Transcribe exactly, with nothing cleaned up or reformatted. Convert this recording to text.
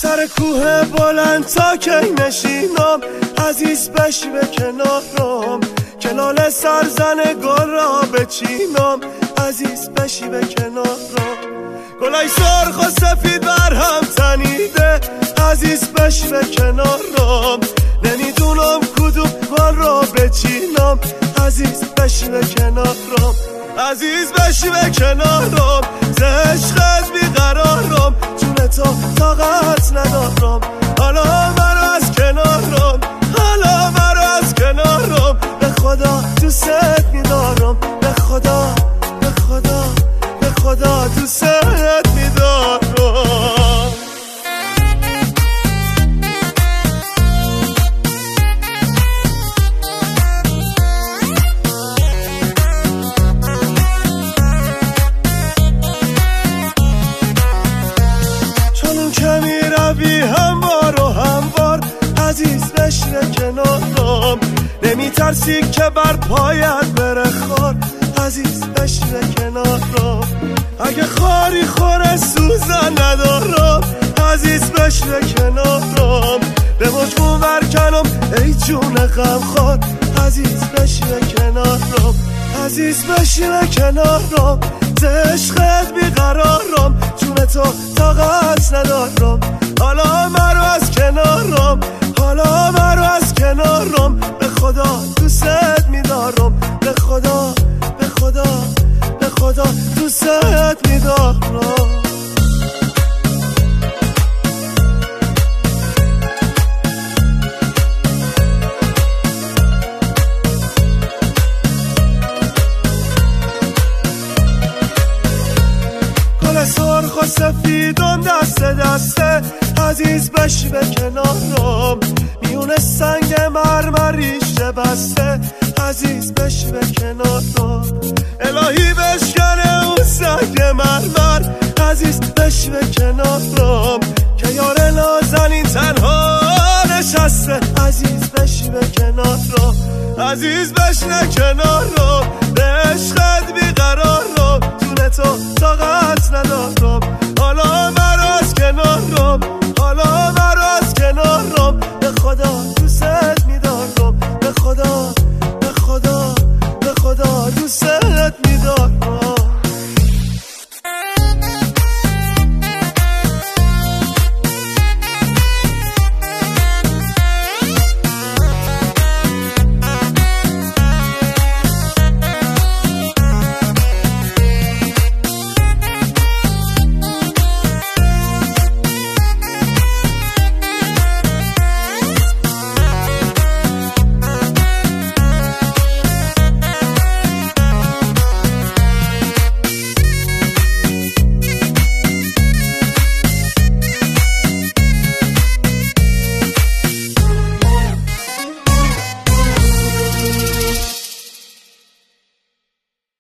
سر کوه بلند تا کی نشینم، عزیز بشی به کنارم، کلال سرزن گل را بچینم، عزیز بشی به کنارم. گلای سرخ و سفید بر هم تنیده، عزیز بشی به کنارم، نمیدونم کدوم گل را بچینم، عزیز بشی به کنارم، عزیز بشی به کنارم. ز عشقت بیقرارم، جون تو طاقت ندارم، حالا مرو از کنارم، حالا مرو از کنارم. به خدا دوست میدارم، به خدا به خدا به خدا دوست میدارم. بی هموار و هموار، عزیز بشینه کنارم، نمی ترسی که بر پایت بره خار، عزیز بشینه کنارم. اگه خاری خوره سوزن ندارم، عزیز بشینه کنارم، به مجموع برکنم ای جون غمخوار، عزیز بشینه کنارم، عزیز بشینه کنارم. ز عشقت بیقرارم، جون تو طاقت ندارم، حالا مرو از کنارم، حالا مرو از کنارم. به خدا دوست میدارم، به خدا به خدا به خدا دوست میدارم. سرخ و سفیدم دست دسته، عزیز بشی به کنارم، میونه سنگ مرمریش بسته، عزیز بشی به کنارم. الهی بشکنه اون سنگ مرمر، عزیز بشی به کنارم، که یار نازنین تنها نشسته، عزیز بشی به کنارم، عزیز بشی به کنارم.